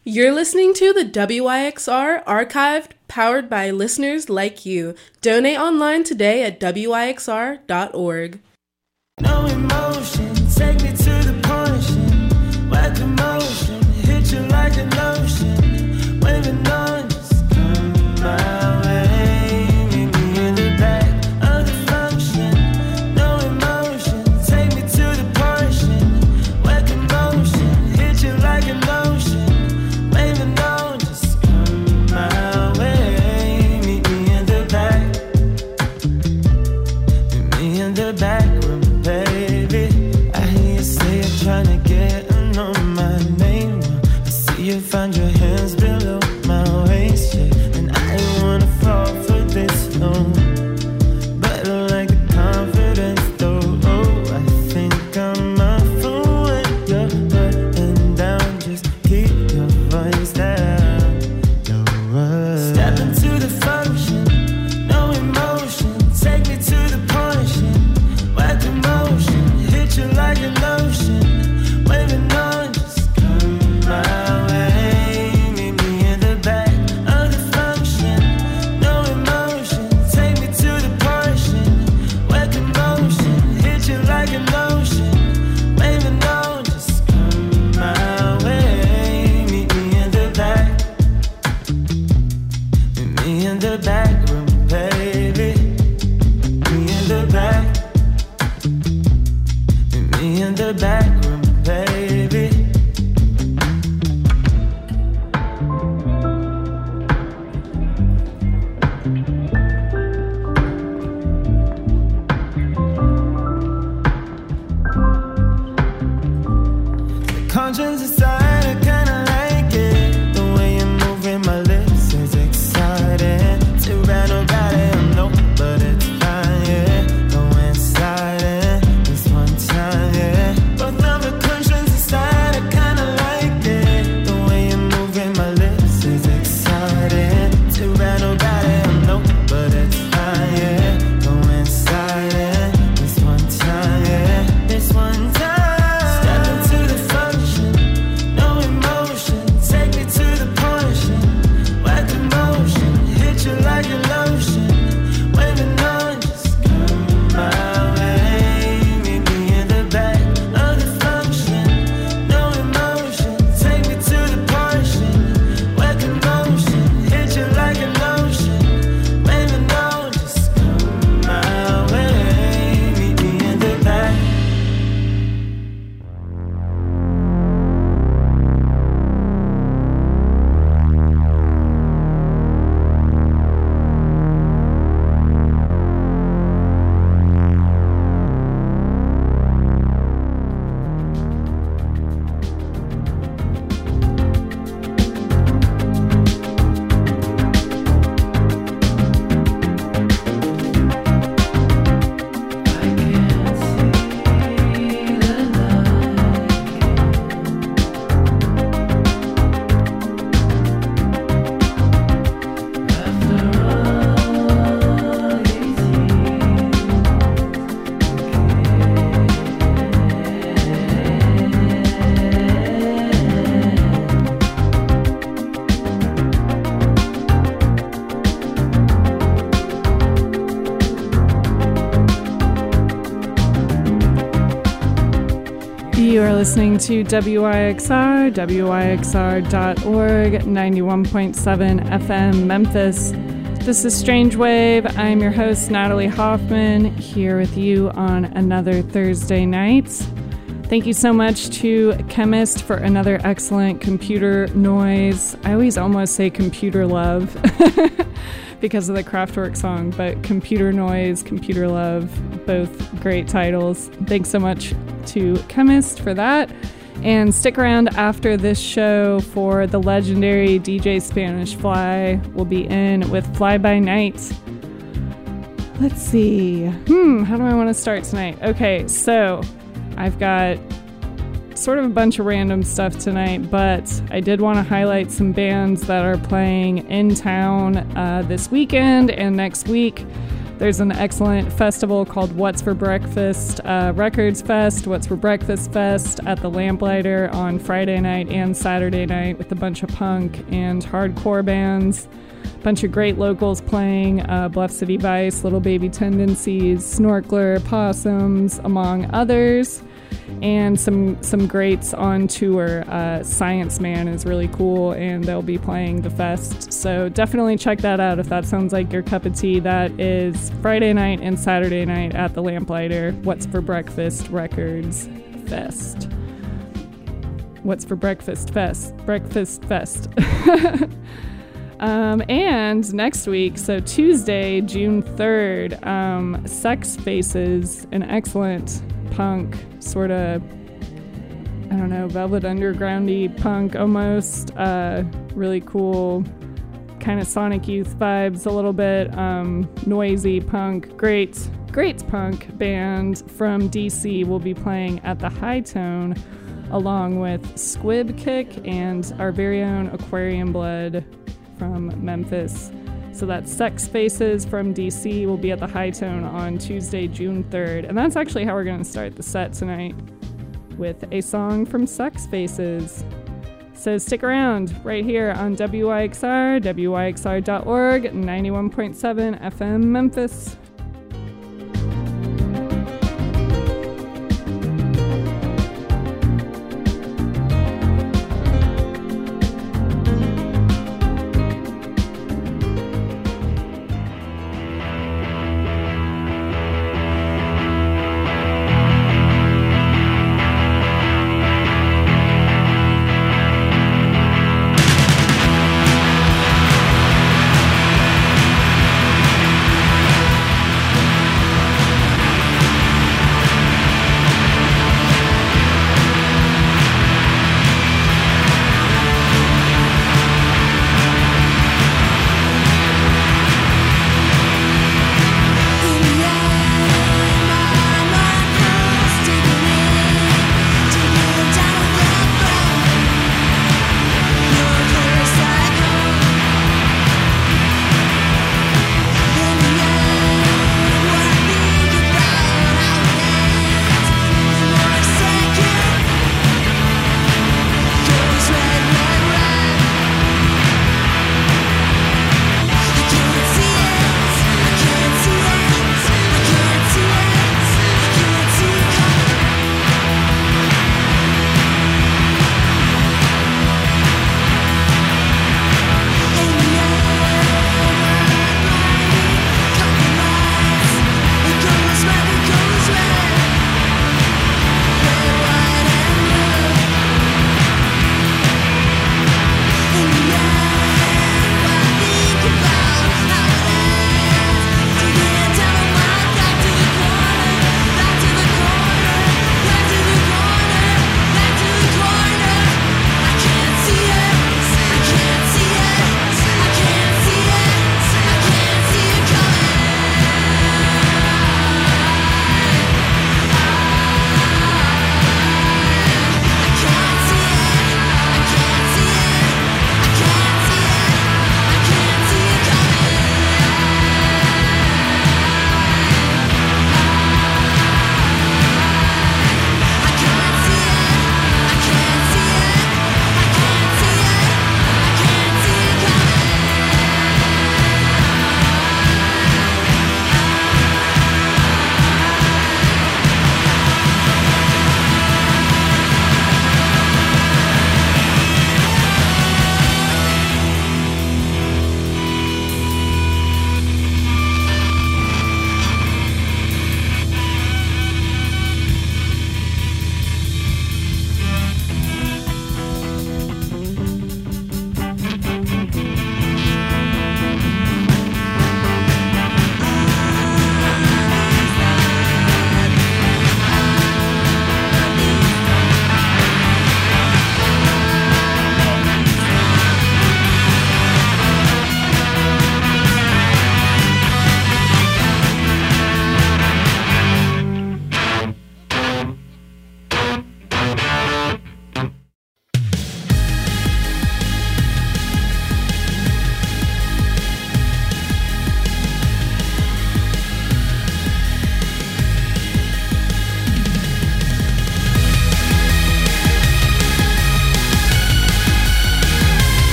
You're listening to the WYXR Archived, powered by listeners like you. Donate online today at wyxr.org. No emotion, take me to the portion. Wet emotion, hit you like an ocean. Waving on, just come my way. Meet me in the back of the function. No emotion, take me to the portion. Wet emotion, hit you like an ocean. Waving on, just come my way. Meet me in the back. Meet me in the back room. Baby, I hear you say you're trying to get to know my name. I see you find your hands below my waist, yeah. And I don't wanna fall for this, no. But I like the confidence, though. Oh, I think I'm a fool when you're putting down. Just keep your voice down. Step into the function, no emotion. Take me to the portion. Wet emotion, hit you like an ocean. Waving on, just come my way. Meet me in the back of the function. No emotion, take me to the portion. Wet emotion, hit you like an ocean. Waving on, just come my way. Meet me in the back. Meet me in the back room, baby. Meet me in the back. Meet me in the back room, baby. Conscience aside, I kinda like it. The way you're moving my lips is exciting. Too bad nobody will know, but it's fine, yeah. Go inside it, this one time, yeah. Both of the conscience aside, I kinda like it. The way you're moving my lips is exciting. Too bad nobody will know, but it's fine, yeah. Go inside it, this one time, yeah. This one time. Step into the function, no emotion. Take me to the portion. Wet emotion, hit you like a lotion. Waving on, just come my way. Meet me in the back of the function. No emotion, take me to the portion. Wet emotion, hit you like a lotion. Waving on, just come my way. Meet me in the back. You are listening to WYXR, WYXR.org, 91.7 FM Memphis. This is Strange Wave. I'm your host, Natalie Hoffman, here with you on another Thursday night. Thank you so much to Chemist for another excellent computer noise. I always almost say computer love because of the Kraftwerk song, but computer noise, computer love, both great titles. Thanks so much to Chemist for that. And stick around after this show for the legendary DJ Spanish Fly. We'll be in with Fly By Night. Let's see. How do I want to start tonight? Okay, so I've got sort of a bunch of random stuff tonight, but I did want to highlight some bands that are playing in town this weekend and next week. There's an excellent festival called What's for Breakfast Records Fest, What's for Breakfast Fest at the Lamplighter on Friday night and Saturday night with a bunch of punk and hardcore bands. A bunch of great locals playing, Bluff City Vice, Little Baby Tendencies, Snorkeler, Possums, among others. And some greats on tour. Science Man is really cool, and they'll be playing the fest. So definitely check that out if that sounds like your cup of tea. That is Friday night and Saturday night at the Lamplighter. What's for Breakfast Records Fest. What's for Breakfast Fest. Breakfast Fest. And next week, so Tuesday, June 3rd, Sex Faces, an excellent punk, sort of, I don't know, Velvet Underground-y punk almost, really cool, kind of Sonic Youth vibes a little bit, noisy punk, great punk band from DC will be playing at the High Tone along with Squib Kick and our very own Aquarium Blood from Memphis. So that's Sex Faces from DC will be at the High Tone on Tuesday, June 3rd. And that's actually how we're going to start the set tonight, with a song from Sex Faces. So stick around right here on WYXR, WYXR.org, 91.7 FM Memphis.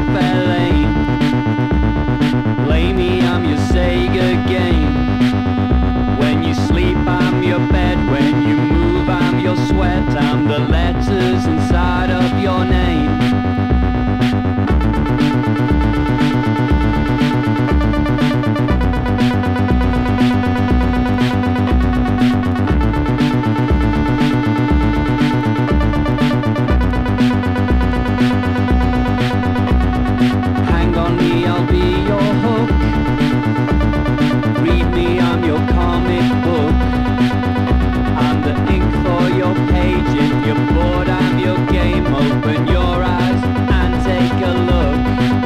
Fairlane. Play me, I'm your Sega game. When you sleep, I'm your bed. When you move, I'm your sweat. I'm the letters inside of your name. Hang on me, I'll be your hook. Read me, I'm your comic book. I'm the ink for your page. If you're bored, I'm your game. Open your eyes and take a look.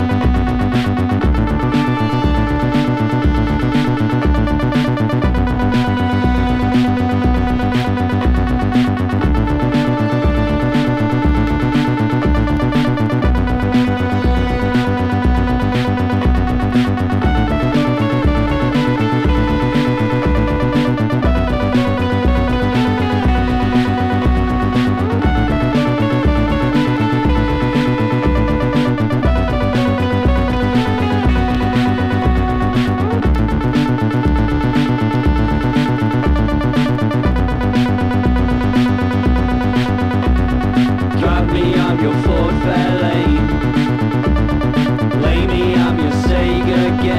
Drive me, I'm your Ford Fairlane. Play me, I'm your Sega game.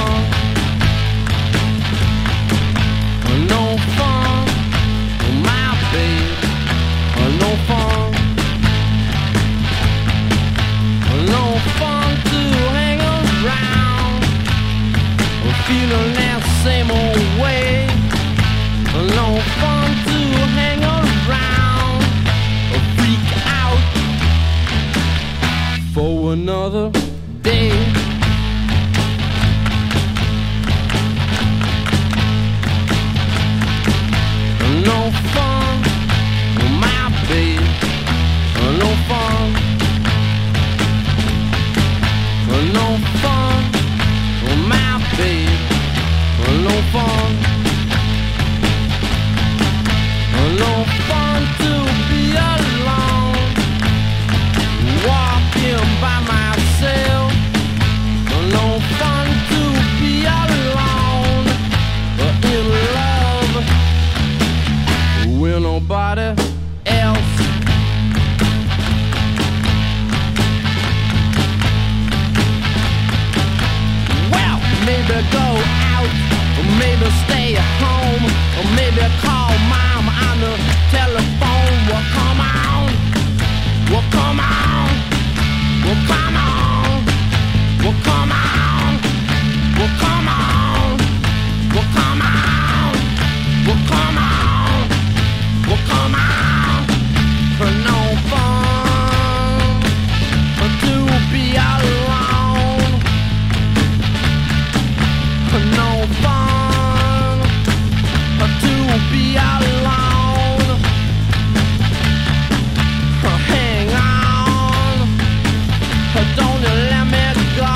fun. No fun, my babe. No fun. No fun to hang around. Feeling that same old way. No fun to hang around. Freak out for another day. No fun, my babe. No fun. No fun, my babe. No fun. No fun to be alone, walking by myself. No fun to be alone, in love with nobody else. Well, maybe go out, or maybe stay at home, or maybe call mom on the telephone. Well, come on. Well, come on. Well, come on. Well, come on. Well, come on. Well, come on. Well, come on. Well, come on. For no fun to be alone. For no fun to be alone. Hang on, don't you let me go.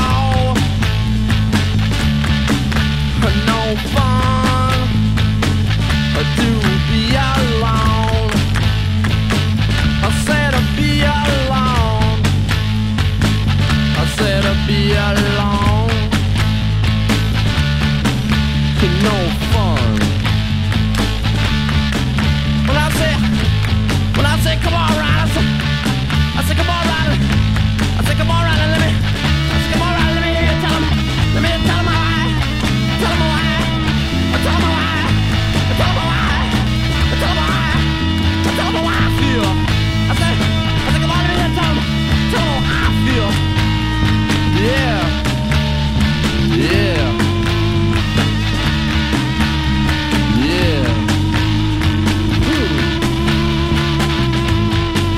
No fun to be alone. I said to be alone. I said to be alone. No fun. When I say come on, Ryder, I say come on, Ryder. I say come on, Ryder, let me hear you tell him. Let me tell him why. Tell him why. Tell him why. Tell him why. Tell him why. Tell him why I feel. I say come on, let me hear you tell him. Tell him how I feel. Yeah. Yeah. Yeah.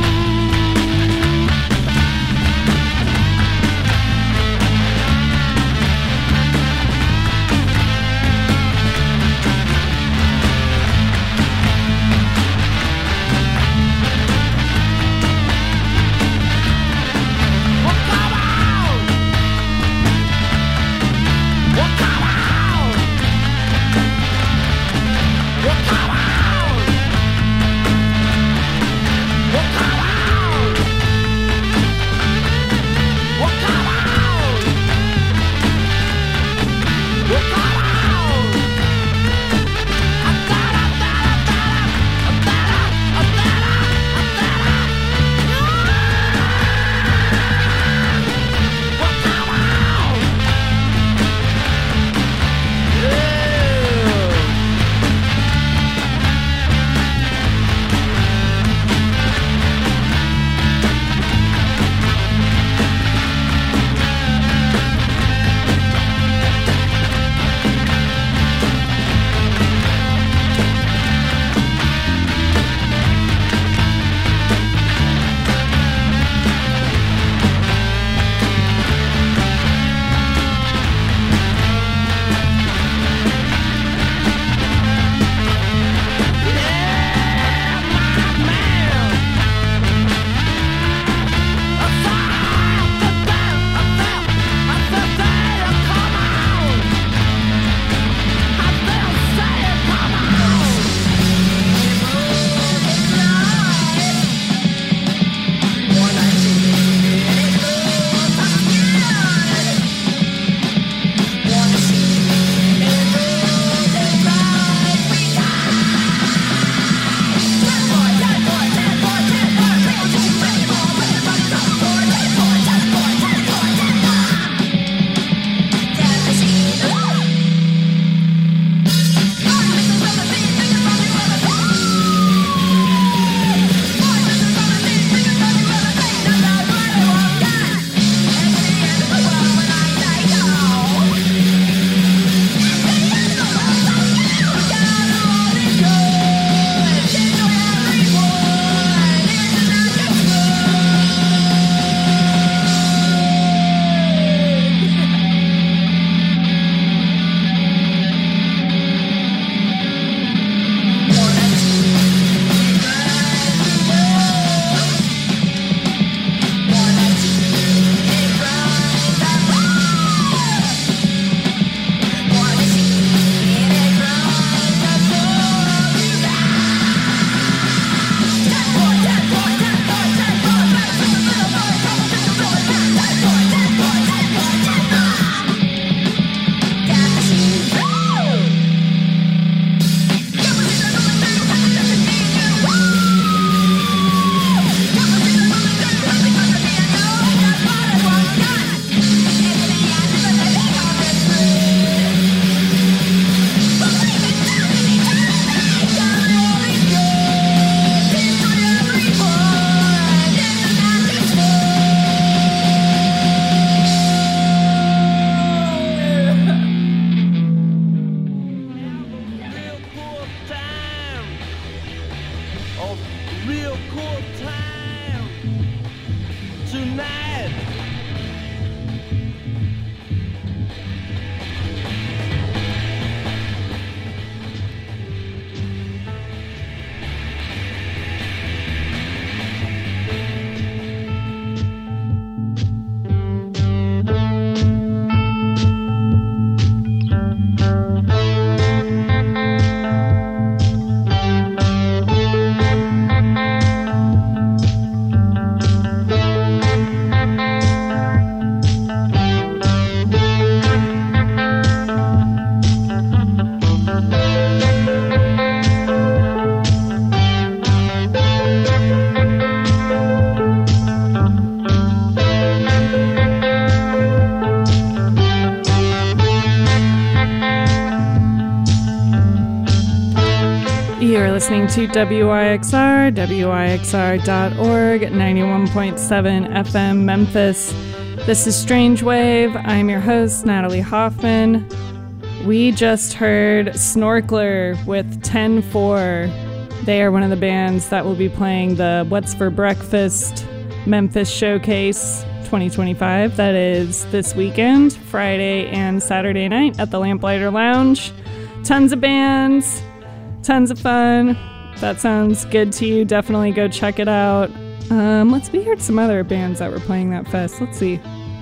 You're listening to WYXR, WYXR.org, 91.7 FM Memphis. This is Strange Wave. I'm your host, Natalie Hoffman. We just heard Snorkler with 10-4. They are one of the bands that will be playing the What's for Breakfast Memphis Showcase 2025. That is this weekend, Friday and Saturday night at the Lamplighter Lounge. Tons of bands, tons of fun. If that sounds good to you, definitely go check it out. We heard some other bands that were playing that fest. Let's see.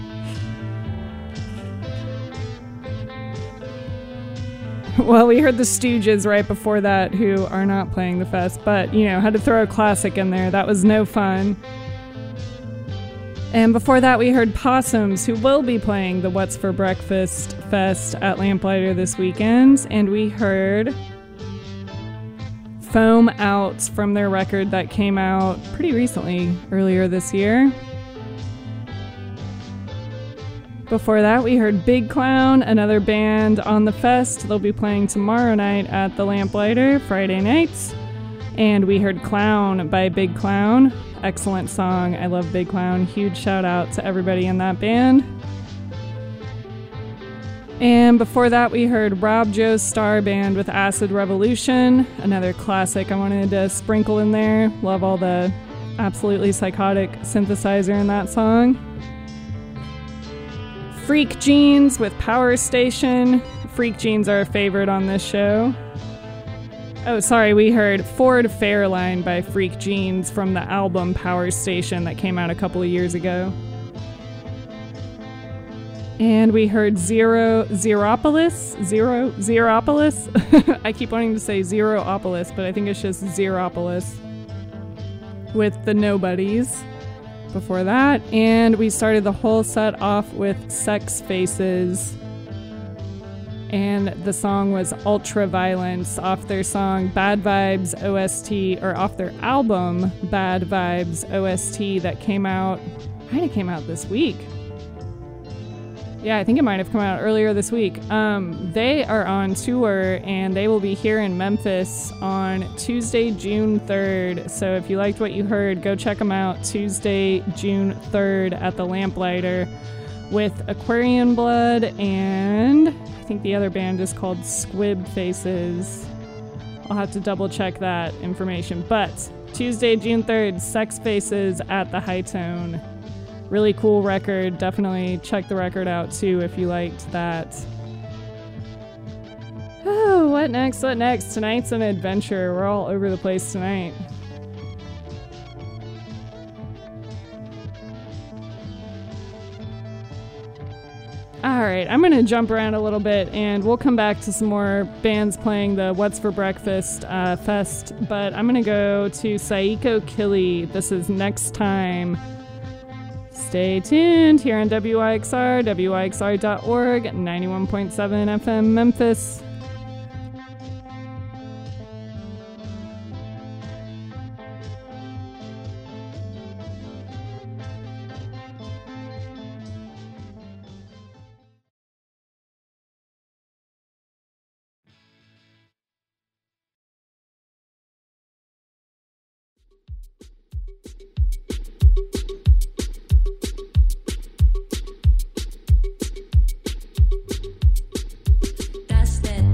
Well, we heard the Stooges right before that, who are not playing the fest, but, had to throw a classic in there. That was no fun. And before that, we heard Possums, who will be playing the What's for Breakfast Fest at Lamplighter this weekend. And we heard Foam Out from their record that came out pretty recently, earlier this year. Before that, we heard Big Clown, another band on the fest. They'll be playing tomorrow night at the Lamplighter, Friday nights. And we heard Clown by Big Clown. Excellent song. I love Big Clown. Huge shout out to everybody in that band. And before that, we heard Rob Joe's Star Band with Acid Revolution. Another classic I wanted to sprinkle in there. Love all the absolutely psychotic synthesizer in that song. Freak Jeans with Power Station. Freak Jeans are a favorite on this show. Oh, sorry, we heard Ford Fairline by Freak Jeans from the album Power Station that came out a couple of years ago. And we heard Zeropolis. I keep wanting to say Zeropolis, but I think it's just Zeropolis with the Nobodies. Before that, and we started the whole set off with Sex Faces, and the song was Ultra Violence off their song Bad Vibes OST, or off their album Bad Vibes OST that might have came out this week. Yeah, I think it might have come out earlier this week. They are on tour, and they will be here in Memphis on Tuesday, June 3rd. So if you liked what you heard, go check them out Tuesday, June 3rd at the Lamplighter with Aquarian Blood, and I think the other band is called Squib Faces. I'll have to double check that information. But Tuesday, June 3rd, Sex Faces at the High Tone. Really cool record. Definitely check the record out too if you liked that. Oh, what next? What next? Tonight's an adventure. We're all over the place tonight. Alright, I'm going to jump around a little bit and we'll come back to some more bands playing the What's for Breakfast Fest, but I'm going to go to Saiko Kili. This is Next Time. Stay tuned here on WYXR, WYXR.org, 91.7 FM Memphis. That's that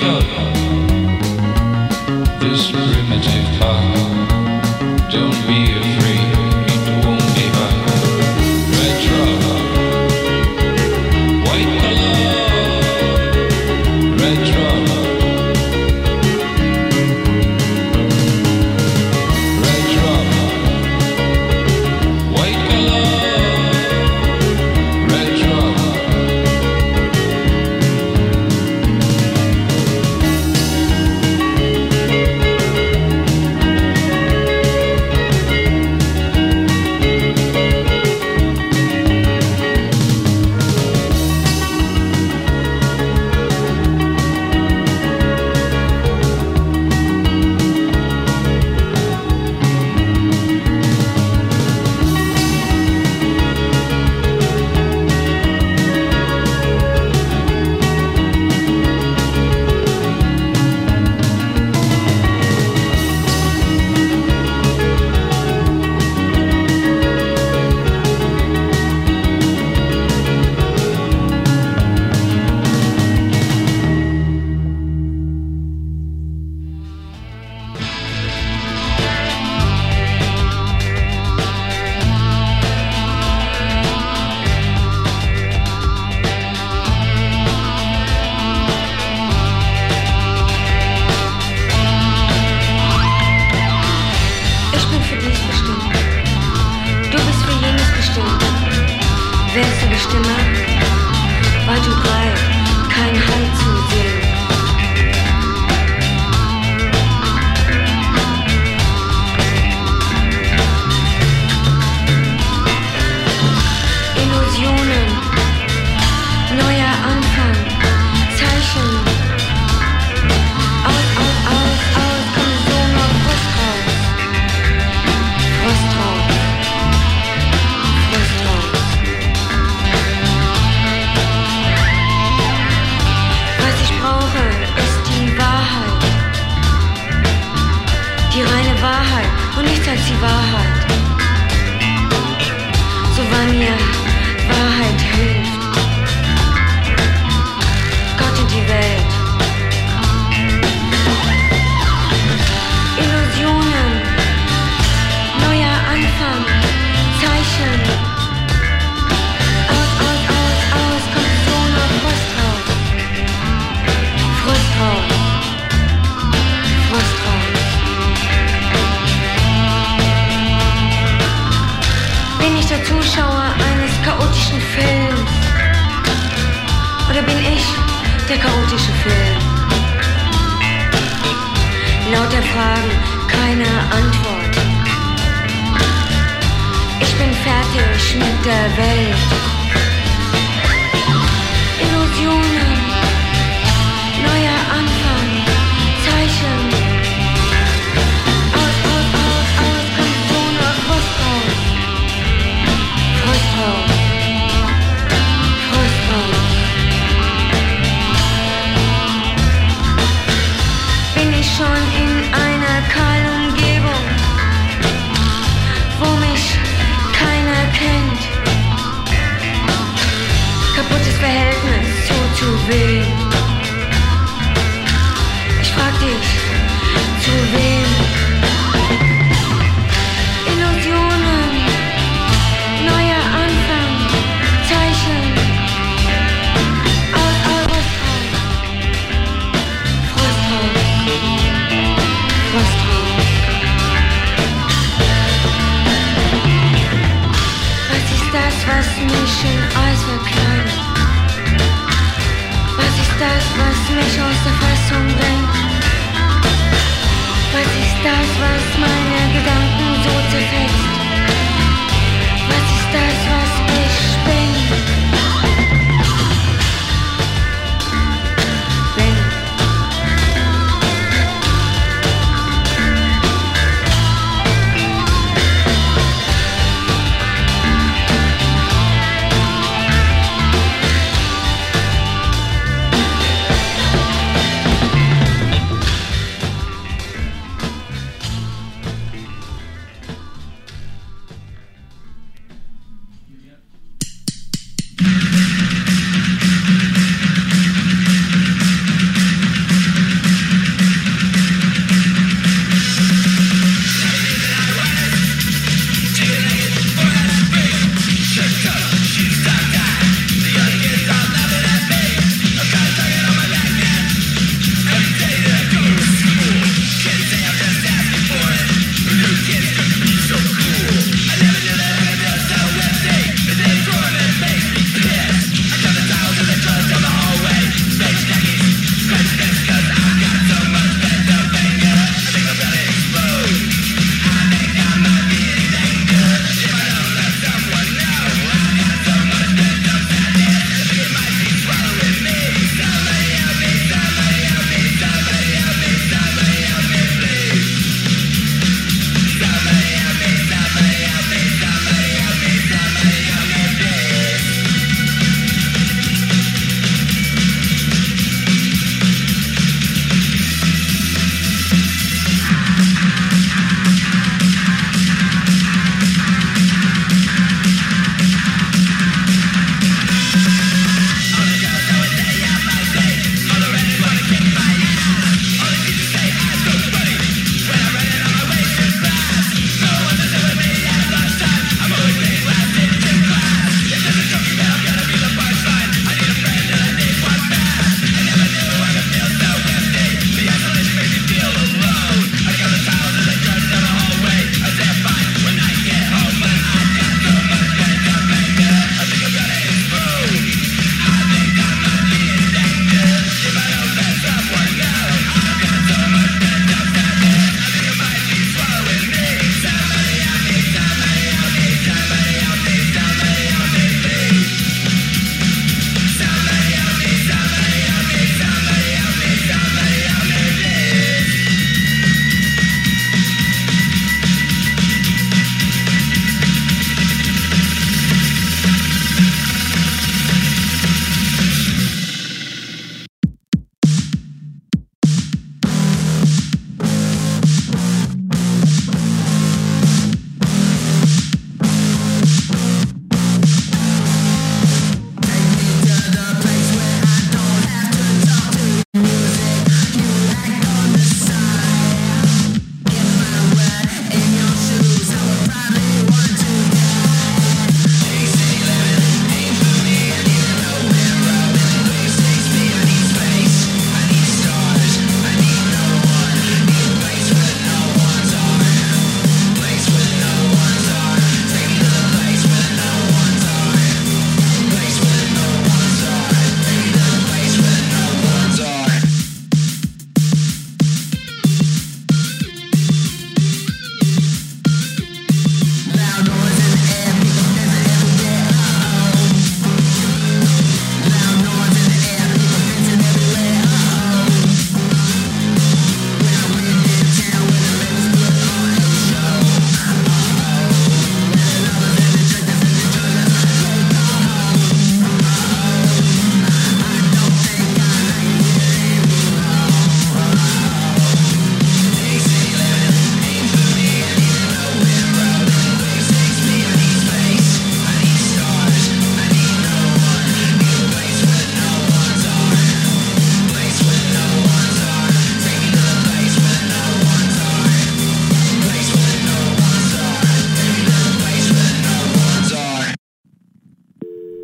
up this primitive path. Don't be afraid, it won't be hard. Red drop, white color. Red drop, red drop, white color. Red drop. Ich bin für dies bestimmt. Du bist für jenes bestimmt. Wer ist der Bestimmer? Weit und breit, kein Halt zu sehen. Illusionen, neuer Anfang, Zeichen. Aus, kommt so noch Frust raus. Frust raus. Frust raus. Was ich brauche, ist die Wahrheit. Die reine Wahrheit und nichts als die Wahrheit. So wann mir Wahrheit hilft. Gott und die Welt. Illusionen, neuer Anfang, Zeichen. Aus, kommt so noch Frust raus. Frust raus. Frust raus. Bin ich der Zuschauer eines chaotischen Films? Oder bin ich der chaotische Film? Lauter Fragen, keine Antwort. Ich bin fertig mit der Welt. Illusionen, neuer Anfang, Zeichen. Aus, kommt so noch Frust raus. Frust raus. Frust raus. Bin ich schon in einer kahlen Umgebung, wo mich keiner kennt? Kaputtes Verhältnis zu wem? Ich frag dich, zu wem? Illusionen, neuer Anfang, Zeichen. Aus, Frust raus. Frust raus. Was ist das, was mich in Eis verkleidet? Was ist das, was mich aus der Fassung bringt? Was ist das, was meine Gedanken so zerfetzt? Was ist das, was ich bin?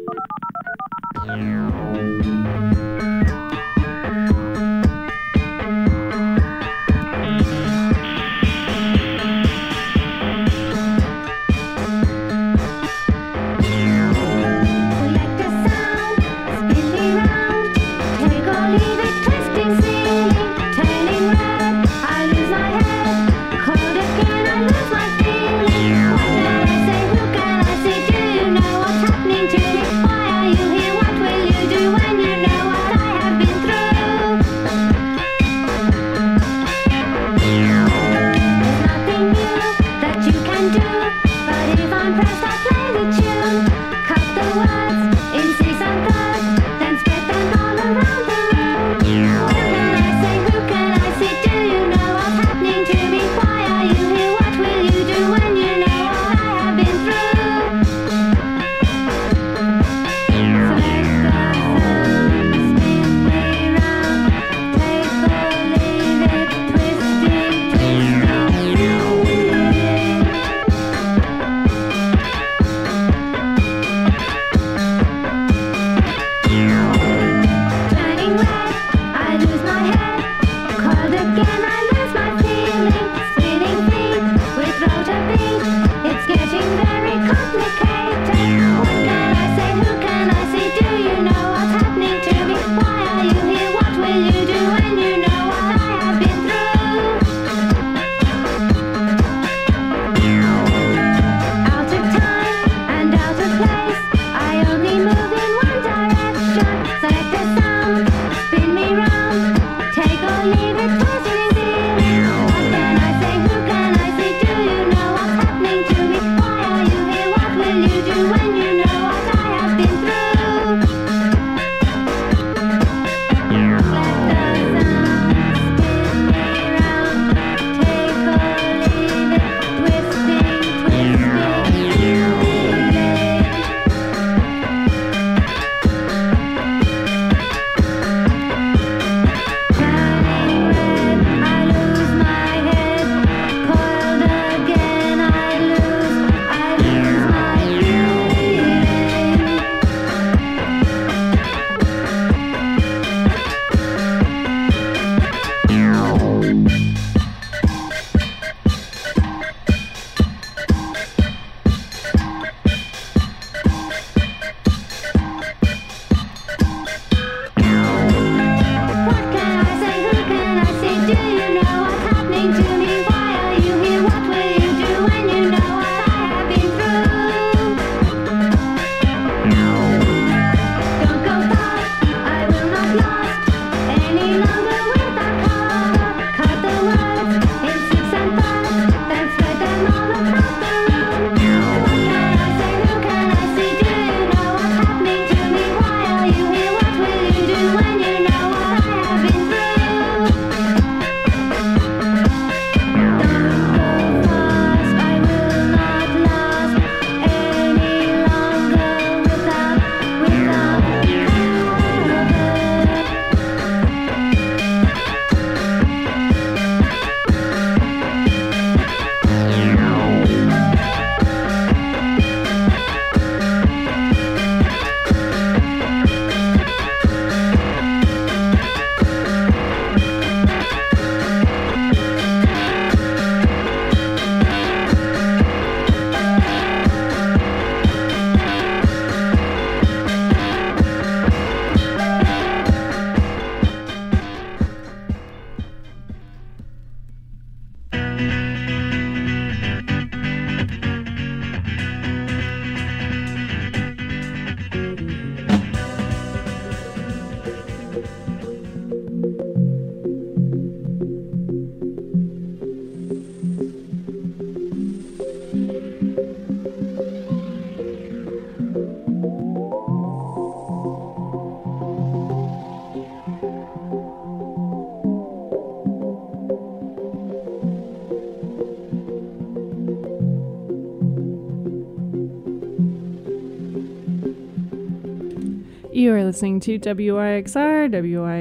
You are listening to WYXR,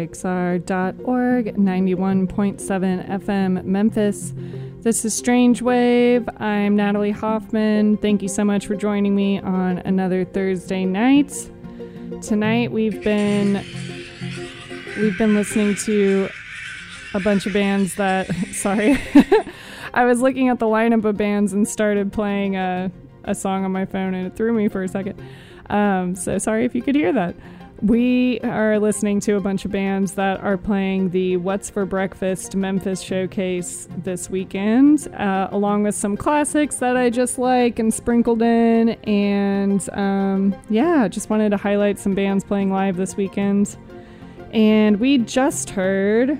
WYXR.org, 91.7 FM Memphis. This is Strange Wave. I'm Natalie Hoffman. Thank you so much for joining me on another Thursday night. Tonight we've been listening to a bunch of bands that, sorry, I was looking at the lineup of bands and started playing a song on my phone and it threw me for a second. So sorry if you could hear that. We are listening to a bunch of bands that are playing the What's for Breakfast Memphis Showcase this weekend, along with some classics that I just like and sprinkled in. And just wanted to highlight some bands playing live this weekend. And we just heard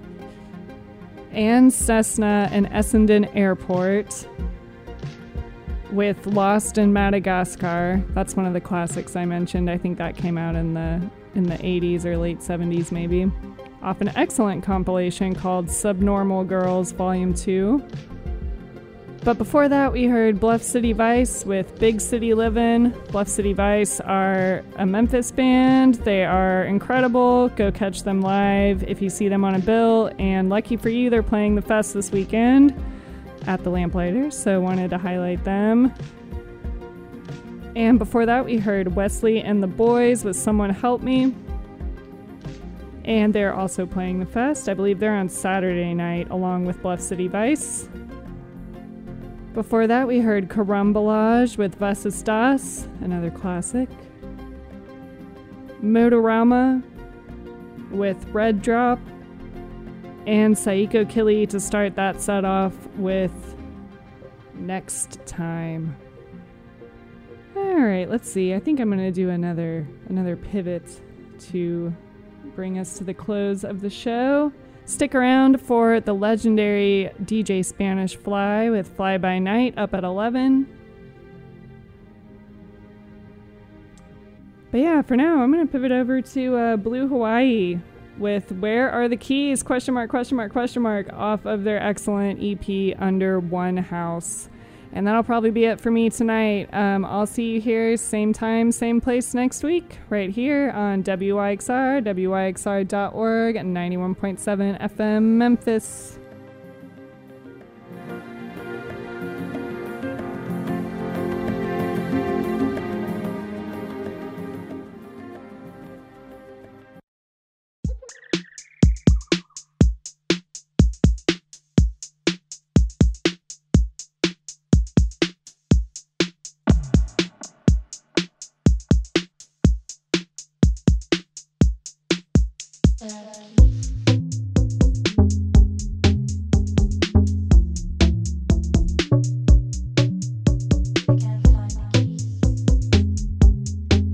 Anne Cessna and Essendon Airport with Lost in Madagascar. That's one of the classics I mentioned. I think that came out in the 80s or late 70s maybe, off an excellent compilation called Subnormal Girls Volume 2. But before that we heard Bluff City Vice with Big City Livin'. Bluff City Vice are a Memphis band. They are incredible. Go catch them live if you see them on a bill, and lucky for you, they're playing the fest this weekend at the Lamplighters, so wanted to highlight them. And before that we heard Wesley and the Boys with Someone Help Me, and they're also playing the fest. I believe they're on Saturday night along with Bluff City Vice. Before that we heard Carambolage with Was ist das, another classic. Motorama with Red Drop, and Saiko Kili to start that set off with Next Time. Alright, let's see. I think I'm going to do another pivot to bring us to the close of the show. Stick around for the legendary DJ Spanish Fly with Fly By Night up at 11. But yeah, for now, I'm going to pivot over to Blue Hawaii with Where Are the Keys? ? Off of their excellent EP Under One House. And that'll probably be it for me tonight. I'll see you here same time, same place next week, right here on WYXR, WYXR.org, and 91.7 FM Memphis.